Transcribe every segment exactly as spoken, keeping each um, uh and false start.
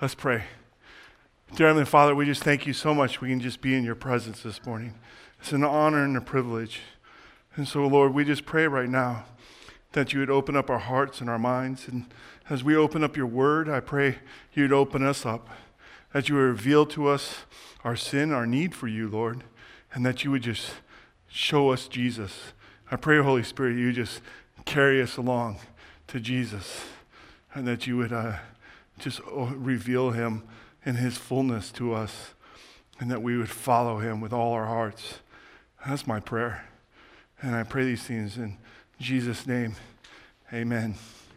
Let's pray. Dear Heavenly Father, we just thank you so much we can just be in your presence this morning. It's an honor and a privilege. And so, Lord, we just pray right now that you would open up our hearts and our minds. And as we open up your word, I pray you'd open us up, that you would reveal to us our sin, our need for you, Lord, and that you would just show us Jesus. I pray, Holy Spirit, you just carry us along to Jesus, and that you would uh, just reveal him in his fullness to us, and that we would follow him with all our hearts. That's my prayer. And I pray these things in Jesus' name. Amen.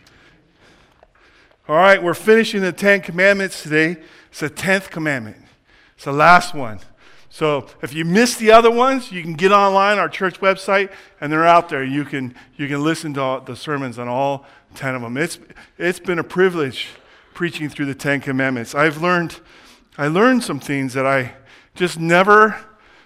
All right, we're finishing the Ten Commandments today. It's the tenth commandment. It's the last one. So if you missed the other ones, you can get online, our church website, and they're out there. You can you can listen to all the sermons on all ten of them. It's it's been a privilege preaching through the Ten Commandments. I've learned I learned some things that I just never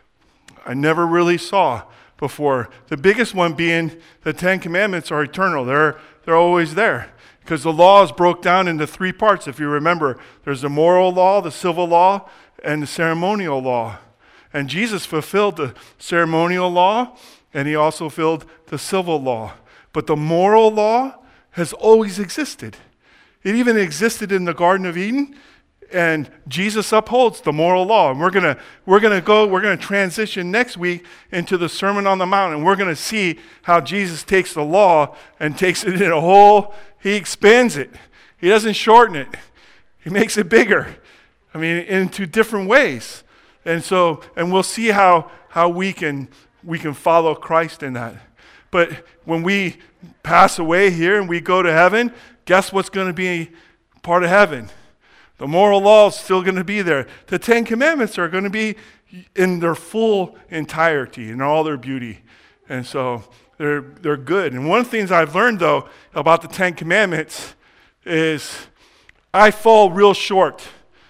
I never really saw before. The biggest one being the Ten Commandments are eternal. They're they're always there. Because the law is broke down into three parts. If you remember, there's the moral law, the civil law, and the ceremonial law. And Jesus fulfilled the ceremonial law, and he also fulfilled the civil law. But the moral law has always existed. It even existed in the Garden of Eden, and Jesus upholds the moral law. And we're gonna we're gonna go, we're gonna transition next week into the Sermon on the Mount, and we're gonna see how Jesus takes the law and takes it in a whole, he expands it. He doesn't shorten it. He makes it bigger. I mean, into different ways. And so, and we'll see how how we can we can follow Christ in that. But when we pass away here and we go to heaven, guess what's going to be part of heaven? The moral law is still going to be there. The Ten Commandments are going to be in their full entirety, in all their beauty. And so they're they're good. And one of the things I've learned, though, about the Ten Commandments is I fall real short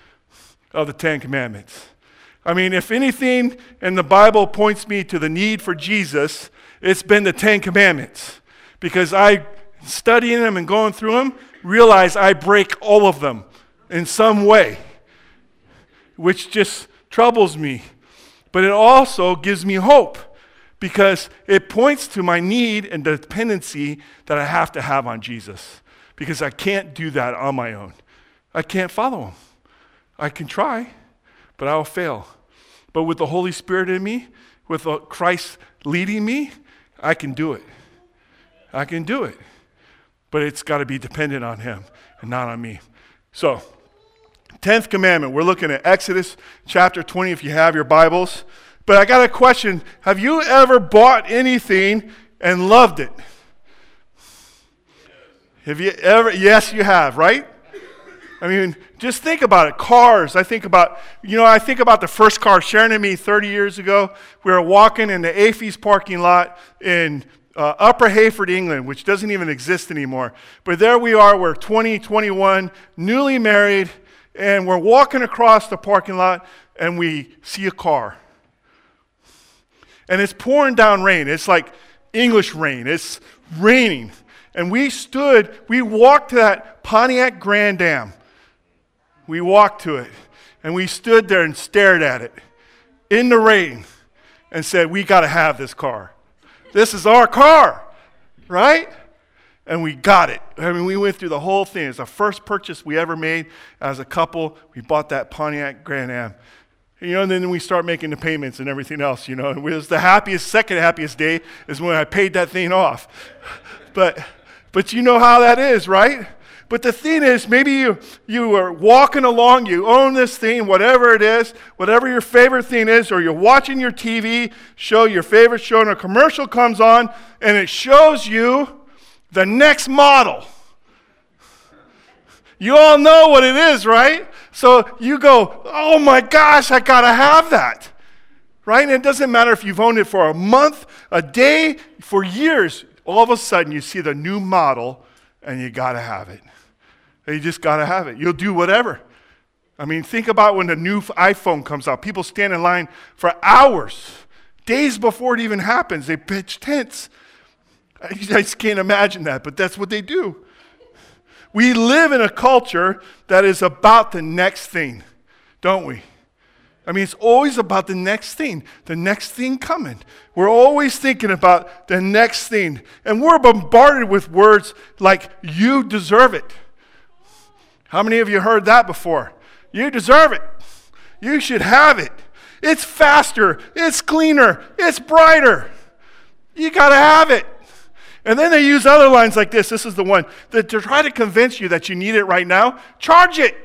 of the Ten Commandments. I mean, if anything in the Bible points me to the need for Jesus, it's been the Ten Commandments. Because I, studying them and going through them, realize I break all of them in some way, which just troubles me. But it also gives me hope, because it points to my need and dependency that I have to have on Jesus, because I can't do that on my own. I can't follow him. I can try, but I'll fail. But with the Holy Spirit in me, with Christ leading me, I can do it. I can do it. But it's got to be dependent on him and not on me. So, tenth commandment, we're looking at Exodus chapter twenty if you have your Bibles. But I got a question. Have you ever bought anything and loved it? Have you ever? Yes, you have, right? I mean, just think about it. Cars, I think about, you know, I think about the first car Sharon and me thirty years ago. We were walking in the A F E's parking lot in uh, Upper Hayford, England, which doesn't even exist anymore. But there we are, we're twenty, twenty-one, newly married, and we're walking across the parking lot, and we see a car. And it's pouring down rain. It's like English rain. It's raining. And we stood, we walked to that Pontiac Grand Am. We walked to it, and we stood there and stared at it in the rain and said, we got to have this car. This is our car, right? And we got it. I mean, we went through the whole thing. It's the first purchase we ever made as a couple. We bought that Pontiac Grand Am. You know, and then we start making the payments and everything else, you know. It was the happiest, second happiest day is when I paid that thing off. But, but you know how that is, right? But the thing is, maybe you, you are walking along, you own this thing, whatever it is, whatever your favorite thing is, or you're watching your T V show, your favorite show, and a commercial comes on, and it shows you the next model. You all know what it is, right? So you go, oh my gosh, I gotta have that, right? And it doesn't matter if you've owned it for a month, a day, for years. All of a sudden, you see the new model, and you gotta have it. You just got to have it. You'll do whatever. I mean, think about when the new iPhone comes out. People stand in line for hours, days before it even happens. They pitch tents. I just can't imagine that, but that's what they do. We live in a culture that is about the next thing, don't we? I mean, it's always about the next thing, the next thing coming. We're always thinking about the next thing. And we're bombarded with words like, you deserve it. How many of you heard that before? You deserve it. You should have it. It's faster. It's cleaner. It's brighter. You got to have it. And then they use other lines like this. This is the one. That to try to convince you that you need it right now, charge it.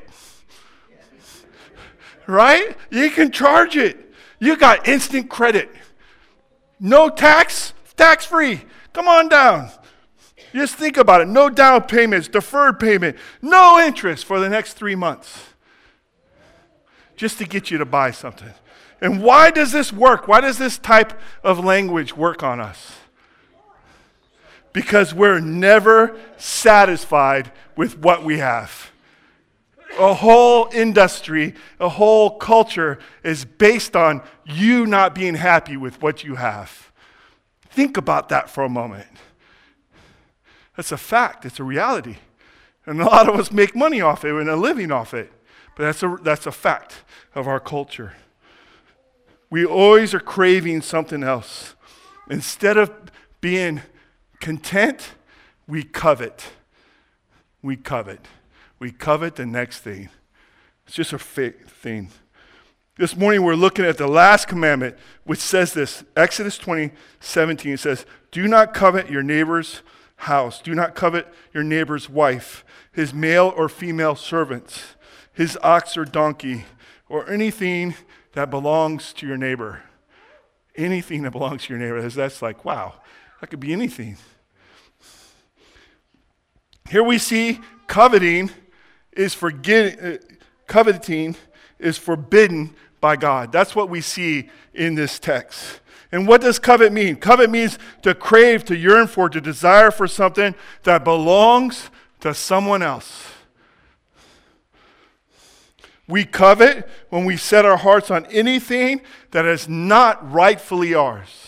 Right? You can charge it. You got instant credit. No tax, tax-free. Come on down. Just think about it. No down payments, deferred payment, no interest for the next three months. Just to get you to buy something. And why does this work? Why does this type of language work on us? Because we're never satisfied with what we have. A whole industry, a whole culture is based on you not being happy with what you have. Think about that for a moment. That's a fact. It's a reality. And a lot of us make money off it and a living off it. But that's a, that's a fact of our culture. We always are craving something else. Instead of being content, we covet. We covet. We covet the next thing. It's just a fake thing. This morning we're looking at the last commandment, which says this. Exodus twenty, seventeen says, do not covet your neighbor's house. Do not covet your neighbor's wife, his male or female servants, his ox or donkey, or anything that belongs to your neighbor. Anything that belongs to your neighbor. That's like, wow, that could be anything. Here we see coveting is forgetting, uh, coveting is forbidden by God. That's what we see in this text. And what does covet mean? Covet means to crave, to yearn for, to desire for something that belongs to someone else. We covet when we set our hearts on anything that is not rightfully ours.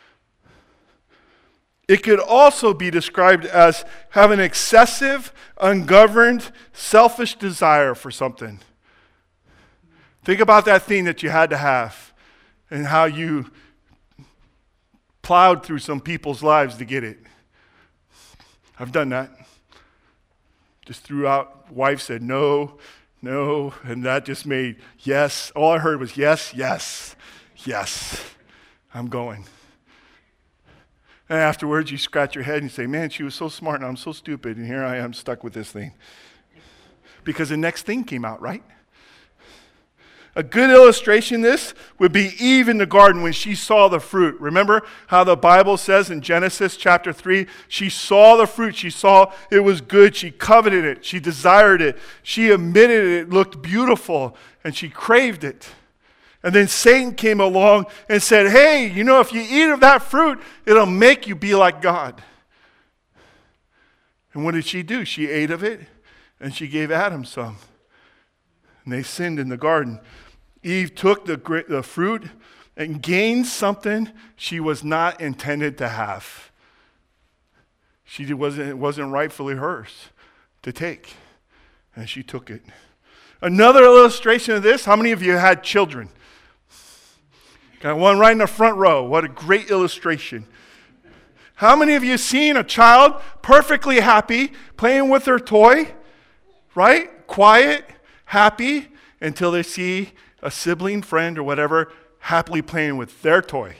It could also be described as having excessive, ungoverned, selfish desire for something. Think about that thing that you had to have and how you plowed through some people's lives to get it. I've done that. Just threw out, wife said no, no, and that just made yes. All I heard was yes, yes, yes. I'm going. And afterwards, you scratch your head and you say, man, she was so smart and I'm so stupid, and here I am stuck with this thing. Because the next thing came out, right? A good illustration of this would be Eve in the garden when she saw the fruit. Remember how the Bible says in Genesis chapter three, she saw the fruit, she saw it was good, she coveted it, she desired it, she admitted it looked beautiful, and she craved it. And then Satan came along and said, hey, you know, if you eat of that fruit, it'll make you be like God. And what did she do? She ate of it, and she gave Adam some. And they sinned in the garden. Eve took the, the fruit and gained something she was not intended to have. She wasn't, it wasn't rightfully hers to take, and she took it. Another illustration of this, how many of you had children? Got one right in the front row. What a great illustration. How many of you seen a child perfectly happy playing with their toy? Right? Quiet, happy, until they see a sibling, friend, or whatever happily playing with their toy.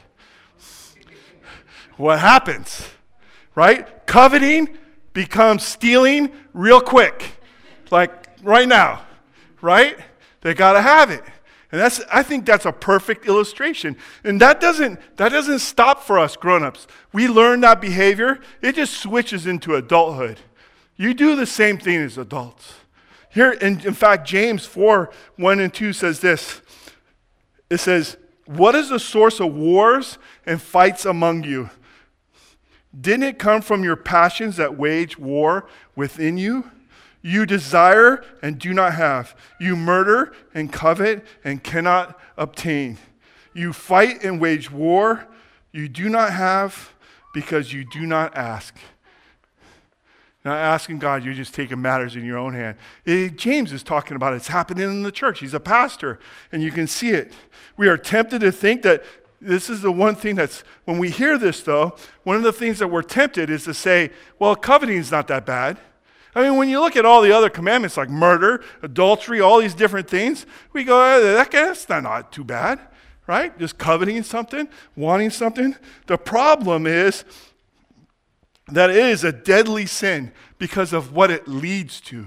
What happens? Right? Coveting becomes stealing real quick. Like right now. Right? They got to have it. And that's, I think that's a perfect illustration. And that doesn't, that doesn't stop for us grown-ups. We learn that behavior. It just switches into adulthood. You do the same thing as adults. Here, in, in fact, James four, one and two says this. It says, what is the source of wars and fights among you? Didn't it come from your passions that wage war within you? You desire and do not have. You murder and covet and cannot obtain. You fight and wage war. You do not have because you do not ask. Not asking God, you're just taking matters in your own hand. Eh, James is talking about it. It's happening in the church. He's a pastor, and you can see it. We are tempted to think that this is the one thing that's, when we hear this though, one of the things that we're tempted is to say, well, coveting is not that bad. I mean, when you look at all the other commandments like murder, adultery, all these different things, we go, eh, that, that's not, not too bad, right? Just coveting something, wanting something. The problem is that it is a deadly sin because of what it leads to.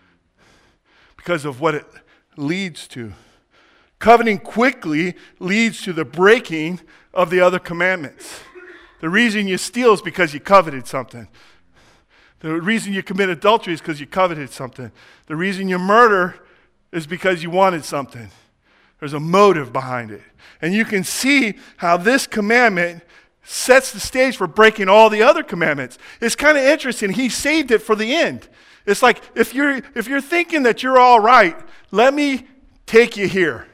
Because of what it leads to. Coveting quickly leads to the breaking of the other commandments. The reason you steal is because you coveted something. The reason you commit adultery is because you coveted something. The reason you murder is because you wanted something. There's a motive behind it. And you can see how this commandment sets the stage for breaking all the other commandments. It's kind of interesting. He saved it for the end. It's like, if you're if you're thinking that you're all right, let me take you here.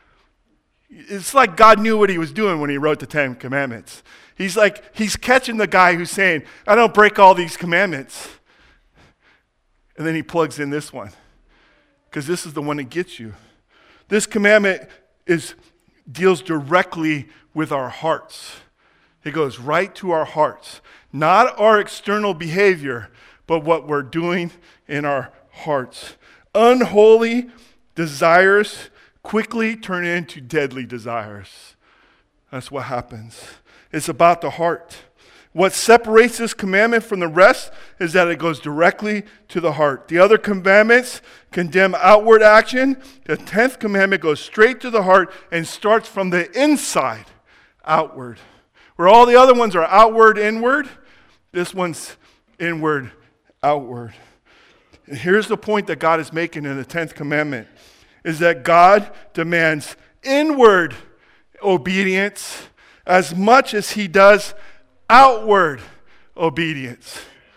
It's like God knew what he was doing when he wrote the Ten Commandments. He's like, he's catching the guy who's saying, I don't break all these commandments. And then he plugs in this one. Because this is the one that gets you. This commandment is deals directly with our hearts. It goes right to our hearts. Not our external behavior, but what we're doing in our hearts. Unholy desires quickly turn into deadly desires. That's what happens. It's about the heart. What separates this commandment from the rest is that it goes directly to the heart. The other commandments condemn outward action. The tenth commandment goes straight to the heart and starts from the inside outward. Where all the other ones are outward, inward, this one's inward, outward. And here's the point that God is making in the tenth commandment, is that God demands inward obedience as much as he does outward obedience.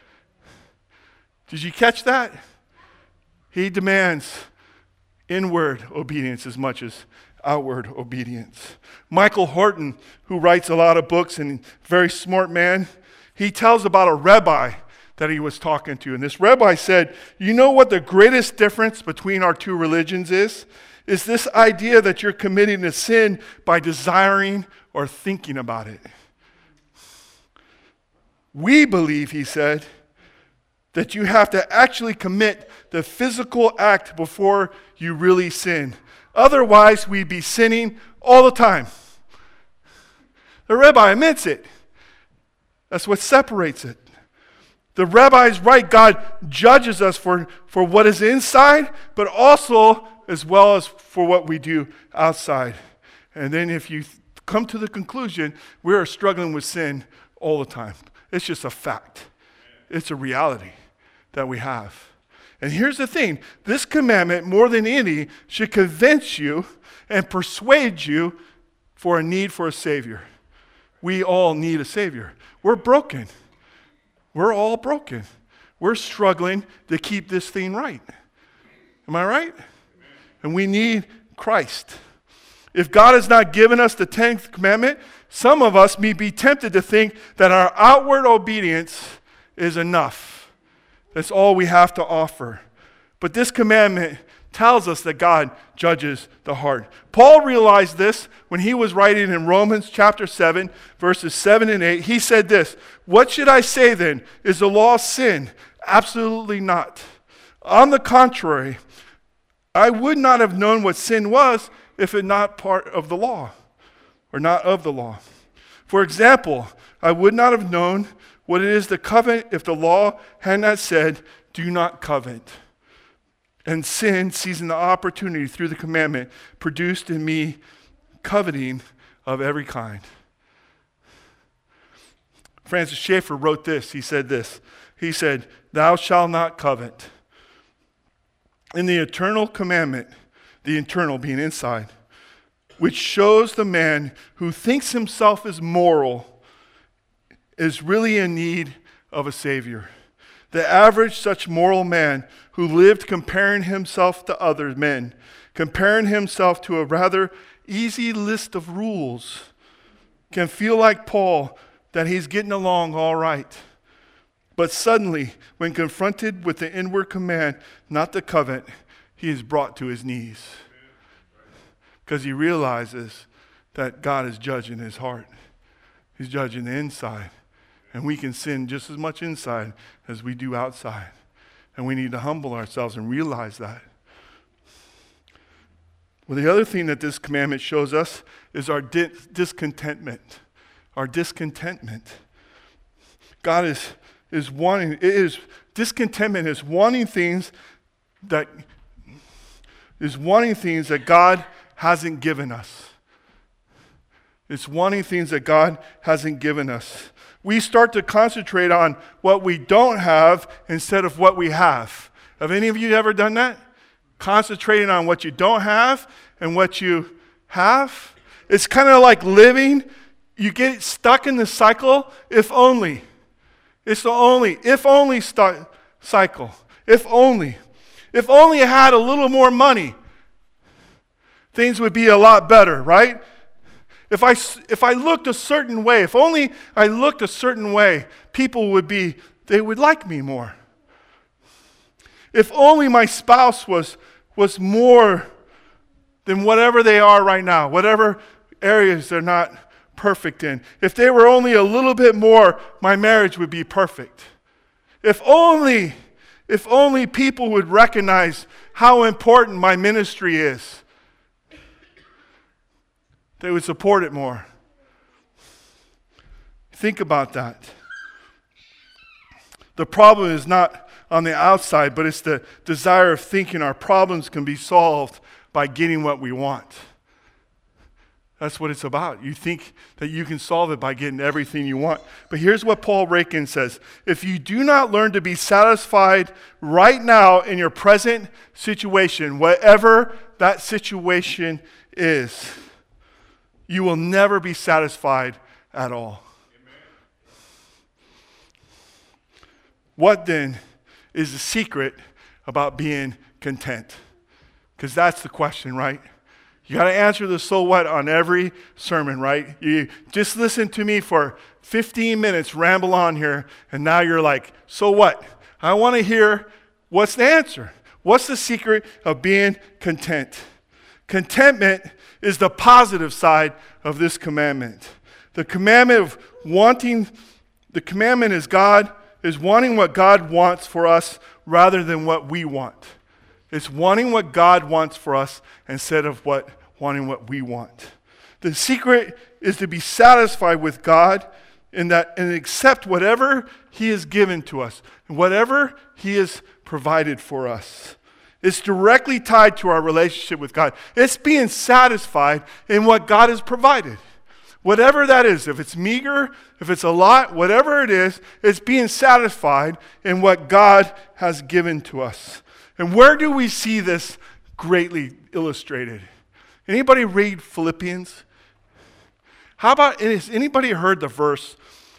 Did you catch that? He demands inward obedience as much as outward obedience. Michael Horton, who writes a lot of books and very smart man, he tells about a rabbi that he was talking to. And this rabbi said, you know what the greatest difference between our two religions is? Is this idea that you're committing a sin by desiring or thinking about it. We believe, he said, that you have to actually commit the physical act before you really sin. Otherwise, we'd be sinning all the time. The rabbi admits it. That's what separates it. The rabbi is right. God judges us for, for what is inside, but also as well as for what we do outside. And then if you come to the conclusion, we are struggling with sin all the time. It's just a fact. It's a reality that we have. And here's the thing. This commandment, more than any, should convince you and persuade you for a need for a Savior. We all need a Savior. We're broken. We're all broken. We're struggling to keep this thing right. Am I right? And we need Christ. If God has not given us the tenth commandment, some of us may be tempted to think that our outward obedience is enough. That's all we have to offer. But this commandment tells us that God judges the heart. Paul realized this when he was writing in Romans chapter seven, verses seven and eight. He said this, "What should I say then? Is the law sin? Absolutely not. On the contrary, I would not have known what sin was if it not part of the law, or not of the law. For example, I would not have known what it is to covet if the law had not said, 'Do not covet.' And sin, seizing the opportunity through the commandment, produced in me coveting of every kind." Francis Schaeffer wrote this. He said this. He said, "Thou shalt not covet." In the eternal commandment, the eternal being inside, which shows the man who thinks himself is moral is really in need of a Savior. The average such moral man who lived comparing himself to other men, comparing himself to a rather easy list of rules, can feel like Paul that he's getting along all right. But suddenly, when confronted with the inward command not to covet, he is brought to his knees. Because he realizes that God is judging his heart. He's judging the inside. And we can sin just as much inside as we do outside. And we need to humble ourselves and realize that. Well, the other thing that this commandment shows us is our di- discontentment. Our discontentment. God is, is wanting, it is, discontentment is wanting things that, is wanting things that God hasn't given us. It's wanting things that God hasn't given us. We start to concentrate on what we don't have instead of what we have. Have any of you ever done that? Concentrating on what you don't have and what you have? It's kind of like living. You get stuck in the cycle, if only. It's the only, if only st- cycle. If only. If only I had a little more money, things would be a lot better, right? If I, if I looked a certain way, if only I looked a certain way, people would be, they would like me more. If only my spouse was, was more than whatever they are right now, whatever areas they're not perfect in. If they were only a little bit more, my marriage would be perfect. If only, if only people would recognize how important my ministry is, they would support it more. Think about that. The problem is not on the outside, but it's the desire of thinking our problems can be solved by getting what we want. That's what it's about. You think that you can solve it by getting everything you want. But here's what Paul Rakin says. If you do not learn to be satisfied right now in your present situation, whatever that situation is, you will never be satisfied at all. Amen. What then is the secret about being content? Because that's the question, right? You got to answer the so what on every sermon, right? You just listen to me for fifteen minutes, ramble on here, and now you're like, so what? I want to hear what's the answer. What's the secret of being content? Contentment is the positive side of this commandment. The commandment of wanting, the commandment is God, is wanting what God wants for us rather than what we want. It's wanting what God wants for us instead of what wanting what we want. The secret is to be satisfied with God in that and accept whatever He has given to us, and whatever He has provided for us. It's directly tied to our relationship with God. It's being satisfied in what God has provided. Whatever that is, if it's meager, if it's a lot, whatever it is, it's being satisfied in what God has given to us. And where do we see this greatly illustrated? Anybody read Philippians? How about, has anybody heard the verse,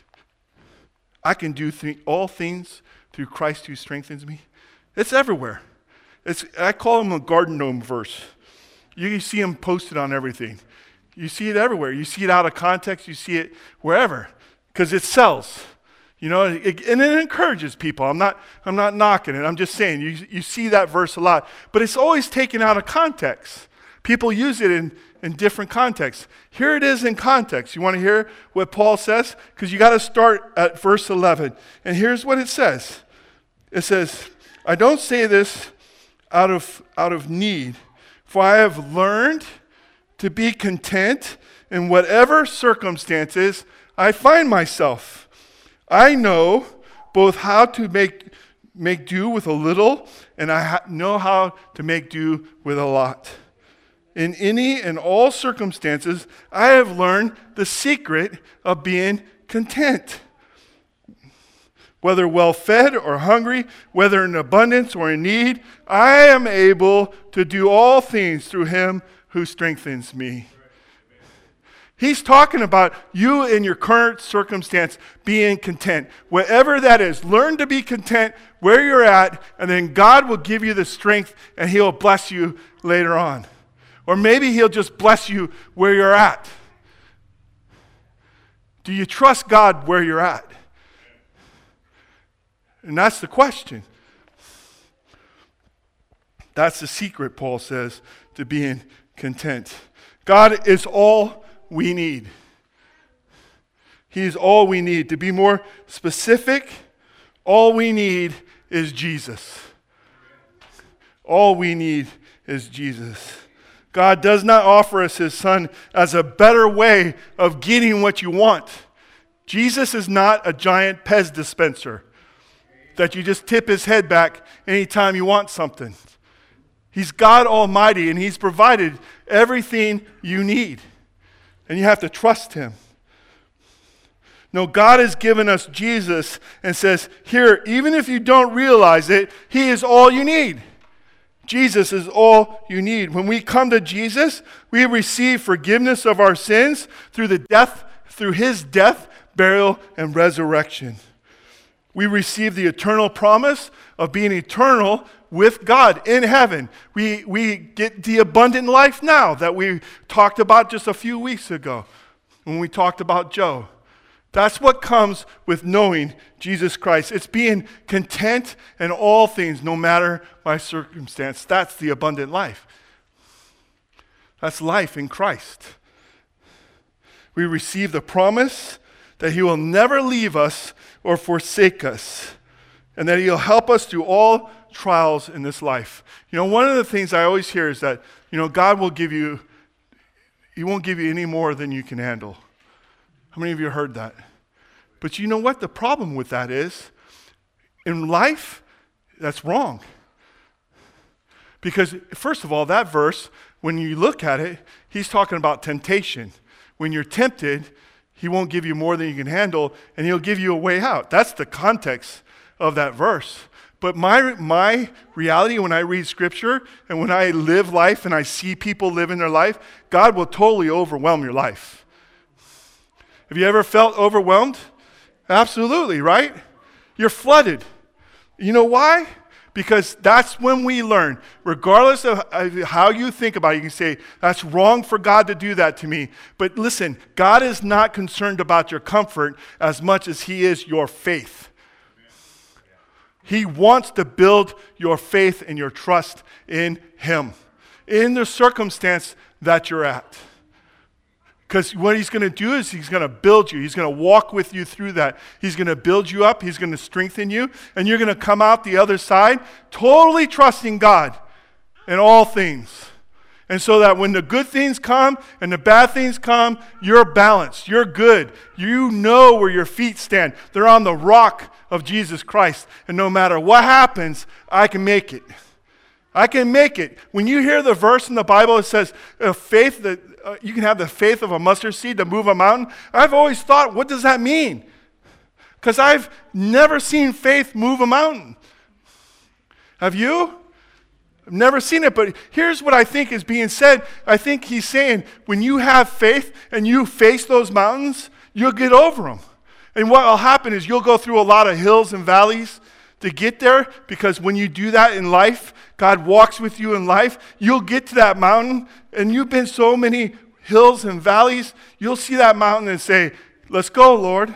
I can do th- all things through Christ who strengthens me? It's everywhere. It's, I call them a garden gnome verse. You see them posted on everything. You see it everywhere. You see it out of context. You see it wherever because it sells. You know, it, and it encourages people. I'm not, I'm not knocking it. I'm just saying you, you see that verse a lot. But it's always taken out of context. People use it in, in different contexts. Here it is in context. You want to hear what Paul says? Because you got to start at verse eleven. And here's what it says. It says, I don't say this out of, out of need, for I have learned to be content in whatever circumstances I find myself. I know both how to make, make do with a little, and I ha- know how to make do with a lot. In any and all circumstances, I have learned the secret of being content. Whether well-fed or hungry, whether in abundance or in need, I am able to do all things through Him who strengthens me. He's talking about you in your current circumstance being content. Whatever that is, learn to be content where you're at, and then God will give you the strength and He'll bless you later on. Or maybe He'll just bless you where you're at. Do you trust God where you're at? And that's the question. That's the secret, Paul says, to being content. God is all we need. He is all we need. To be more specific, all we need is Jesus. All we need is Jesus. God does not offer us his son as a better way of getting what you want. Jesus is not a giant Pez dispenser that you just tip his head back anytime you want something. He's God Almighty, and he's provided everything you need. And you have to trust him. No, God has given us Jesus and says, here, even if you don't realize it, he is all you need. Jesus is all you need. When we come to Jesus, we receive forgiveness of our sins through the death, through his death, burial, and resurrection. We receive the eternal promise of being eternal with God in heaven. We, we get the abundant life now that we talked about just a few weeks ago when we talked about Joe. That's what comes with knowing Jesus Christ. It's being content in all things, no matter my circumstance. That's the abundant life. That's life in Christ. We receive the promise that he will never leave us or forsake us, and that he'll help us through all trials in this life. You know, one of the things I always hear is that, you know, God will give you, he won't give you any more than you can handle. How many of you heard that? But you know what the problem with that is? In life, that's wrong. Because, first of all, that verse, when you look at it, he's talking about temptation. When you're tempted, he won't give you more than you can handle, and he'll give you a way out. That's the context of that verse. But my my reality when I read Scripture and when I live life and I see people living their life, God will totally overwhelm your life. Have you ever felt overwhelmed? Absolutely, right? You're flooded. You know why? Because that's when we learn. Regardless of how you think about it, you can say, that's wrong for God to do that to me. But listen, God is not concerned about your comfort as much as he is your faith. He wants to build your faith and your trust in him, in the circumstance that you're at. Because what he's going to do is he's going to build you. He's going to walk with you through that. He's going to build you up. He's going to strengthen you. And you're going to come out the other side totally trusting God in all things. And so that when the good things come and the bad things come, you're balanced. You're good. You know where your feet stand. They're on the rock of Jesus Christ. And no matter what happens, I can make it. I can make it. When you hear the verse in the Bible, it says, uh, faith that uh, you can have the faith of a mustard seed to move a mountain. I've always thought, what does that mean? Because I've never seen faith move a mountain. Have you? I've never seen it, but here's what I think is being said. I think he's saying, when you have faith and you face those mountains, you'll get over them. And what will happen is you'll go through a lot of hills and valleys to get there, because when you do that in life, God walks with you in life. You'll get to that mountain, and you've been so many hills and valleys, you'll see that mountain and say, let's go, Lord.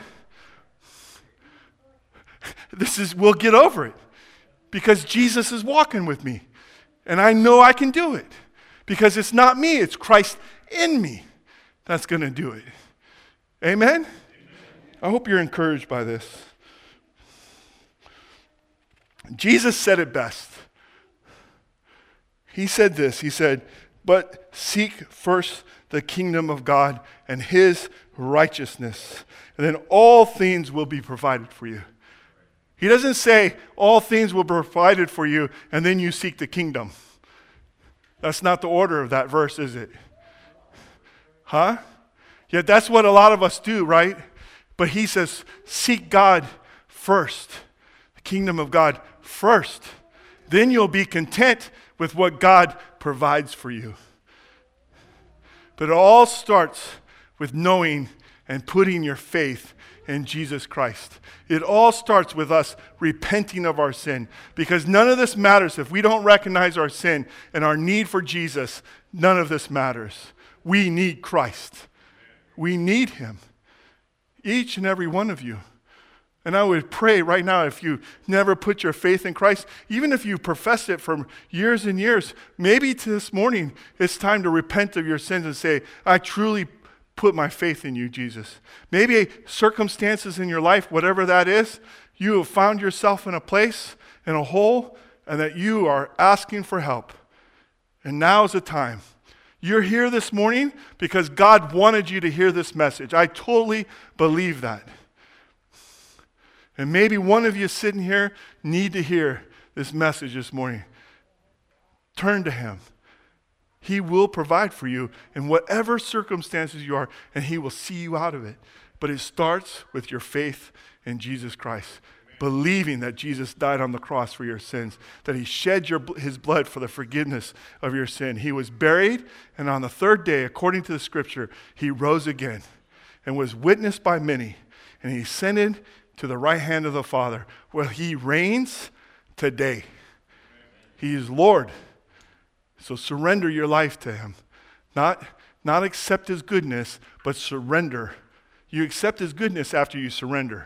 This is, we'll get over it, because Jesus is walking with me. And I know I can do it, because it's not me, it's Christ in me that's going to do it. Amen? Amen? I hope you're encouraged by this. Jesus said it best. He said this, he said, but seek first the kingdom of God and his righteousness, and then all things will be provided for you. He doesn't say all things will be provided for you and then you seek the kingdom. That's not the order of that verse, is it? Huh? Yet that's what a lot of us do, right? But he says, seek God first, the kingdom of God first. Then you'll be content with what God provides for you. But it all starts with knowing and putting your faith in Jesus Christ. It all starts with us repenting of our sin, because none of this matters if we don't recognize our sin and our need for Jesus. None of this matters. We need Christ. We need him. Each and every one of you. And I would pray right now, if you never put your faith in Christ, even if you professed it for years and years, maybe to this morning it's time to repent of your sins and say, I truly put my faith in you, Jesus. Maybe circumstances in your life, whatever that is, you have found yourself in a place, in a hole, and that you are asking for help. And now is the time. You're here this morning because God wanted you to hear this message. I totally believe that. And maybe one of you sitting here need to hear this message this morning. Turn to him. He will provide for you in whatever circumstances you are, and he will see you out of it. But it starts with your faith in Jesus Christ. Believing that Jesus died on the cross for your sins, that he shed your, his blood for the forgiveness of your sin. He was buried, and on the third day, according to the scripture, he rose again and was witnessed by many, and he ascended to the right hand of the Father, where he reigns today. He is Lord. So surrender your life to him. Not, not accept his goodness, but surrender. You accept his goodness after you surrender.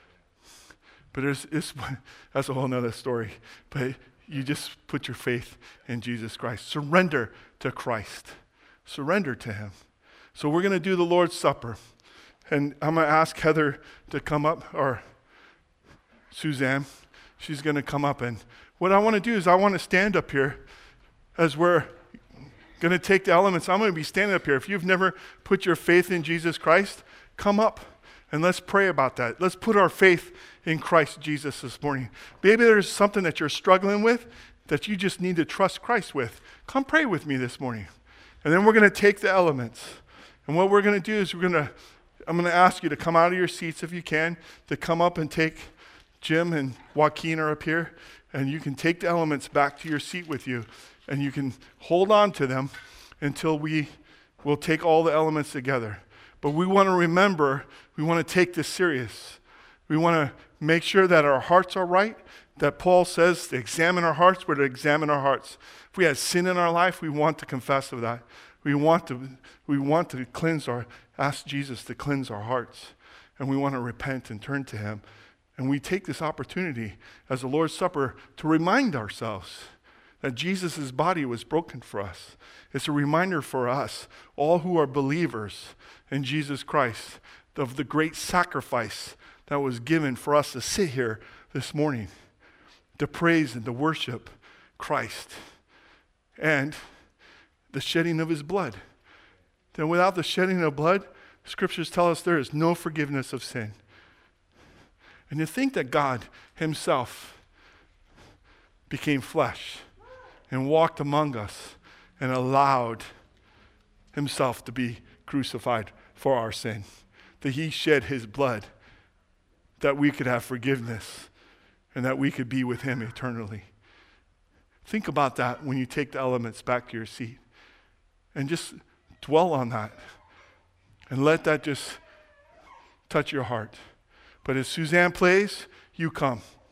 But there's, it's, that's a whole nother story. But you just put your faith in Jesus Christ. Surrender to Christ. Surrender to him. So we're going to do the Lord's Supper. And I'm going to ask Heather to come up, or Suzanne. She's going to come up. And what I want to do is I want to stand up here as we're going to take the elements. I'm going to be standing up here. If you've never put your faith in Jesus Christ, come up. And let's pray about that. Let's put our faith in Christ Jesus this morning. Maybe there's something that you're struggling with that you just need to trust Christ with. Come pray with me this morning. And then we're going to take the elements. And what we're going to do is we're going to, I'm going to ask you to come out of your seats if you can, to come up and take, Jim and Joaquin are up here, and you can take the elements back to your seat with you, and you can hold on to them until we will take all the elements together. But we want to remember, we want to take this serious. We want to make sure that our hearts are right, that Paul says to examine our hearts, we're to examine our hearts. If we have sin in our life, we want to confess of that. We want to, we want to cleanse our, ask Jesus to cleanse our hearts. And we want to repent and turn to him. And we take this opportunity as the Lord's Supper to remind ourselves that Jesus' body was broken for us. It's a reminder for us, all who are believers in Jesus Christ, of the great sacrifice that was given for us to sit here this morning, to praise and to worship Christ, and the shedding of his blood. Then without the shedding of blood, scriptures tell us there is no forgiveness of sin. And to think that God himself became flesh and walked among us and allowed himself to be crucified for our sin, that he shed his blood that we could have forgiveness and that we could be with him eternally. Think about that when you take the elements back to your seat, and just dwell on that and let that just touch your heart. But as Suzanne plays, you come.